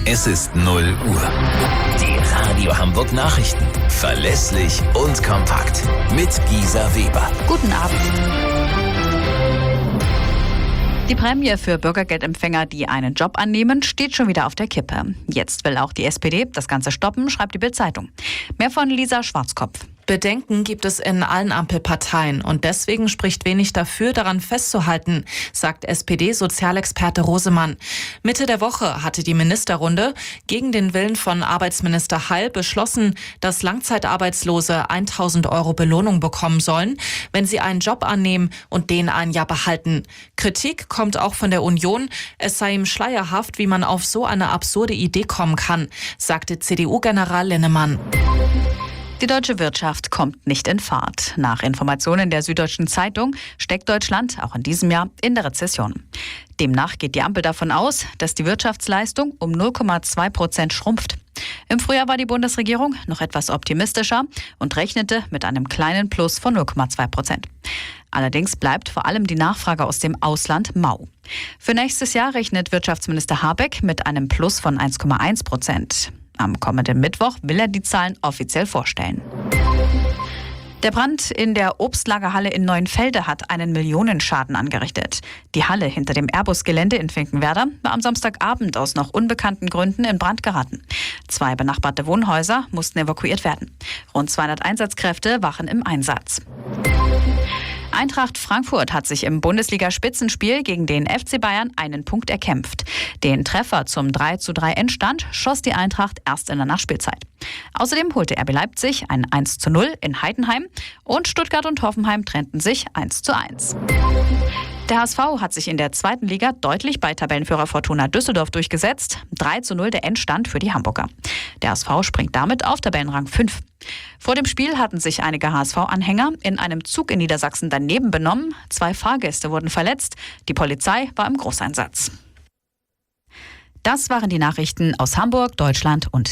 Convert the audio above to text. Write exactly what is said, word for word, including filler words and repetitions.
Es ist null Uhr. Die Radio Hamburg Nachrichten. Verlässlich und kompakt. Mit Gisa Weber. Guten Abend. Die Prämie für Bürgergeldempfänger, die einen Job annehmen, steht schon wieder auf der Kippe. Jetzt will auch die S P D das Ganze stoppen, schreibt die Bild-Zeitung. Mehr von Lisa Schwarzkopf. Bedenken gibt es in allen Ampelparteien und deswegen spricht wenig dafür, daran festzuhalten, sagt S P D-Sozialexperte Rosemann. Mitte der Woche hatte die Ministerrunde gegen den Willen von Arbeitsminister Heil beschlossen, dass Langzeitarbeitslose tausend Euro Belohnung bekommen sollen, wenn sie einen Job annehmen und den ein Jahr behalten. Kritik kommt auch von der Union. Es sei ihm schleierhaft, wie man auf so eine absurde Idee kommen kann, sagte C D U-General Linnemann. Die deutsche Wirtschaft kommt nicht in Fahrt. Nach Informationen der Süddeutschen Zeitung steckt Deutschland auch in diesem Jahr in der Rezession. Demnach geht die Ampel davon aus, dass die Wirtschaftsleistung um null Komma zwei Prozent schrumpft. Im Frühjahr war die Bundesregierung noch etwas optimistischer und rechnete mit einem kleinen Plus von null Komma zwei Prozent. Allerdings bleibt vor allem die Nachfrage aus dem Ausland mau. Für nächstes Jahr rechnet Wirtschaftsminister Habeck mit einem Plus von eins Komma eins Prozent. Am kommenden Mittwoch will er die Zahlen offiziell vorstellen. Der Brand in der Obstlagerhalle in Neuenfelde hat einen Millionenschaden angerichtet. Die Halle hinter dem Airbus-Gelände in Finkenwerder war am Samstagabend aus noch unbekannten Gründen in Brand geraten. Zwei benachbarte Wohnhäuser mussten evakuiert werden. Rund zweihundert Einsatzkräfte waren im Einsatz. Eintracht Frankfurt hat sich im Bundesliga-Spitzenspiel gegen den F C Bayern einen Punkt erkämpft. Den Treffer zum drei zu drei Endstand schoss die Eintracht erst in der Nachspielzeit. Außerdem holte R B Leipzig ein eins zu null in Heidenheim und Stuttgart und Hoffenheim trennten sich eins zu eins. Der H S V hat sich in der zweiten Liga deutlich bei Tabellenführer Fortuna Düsseldorf durchgesetzt. drei zu null der Endstand für die Hamburger. Der H S V springt damit auf Tabellenrang fünf. Vor dem Spiel hatten sich einige H S V-Anhänger in einem Zug in Niedersachsen daneben benommen. Zwei Fahrgäste wurden verletzt. Die Polizei war im Großeinsatz. Das waren die Nachrichten aus Hamburg, Deutschland und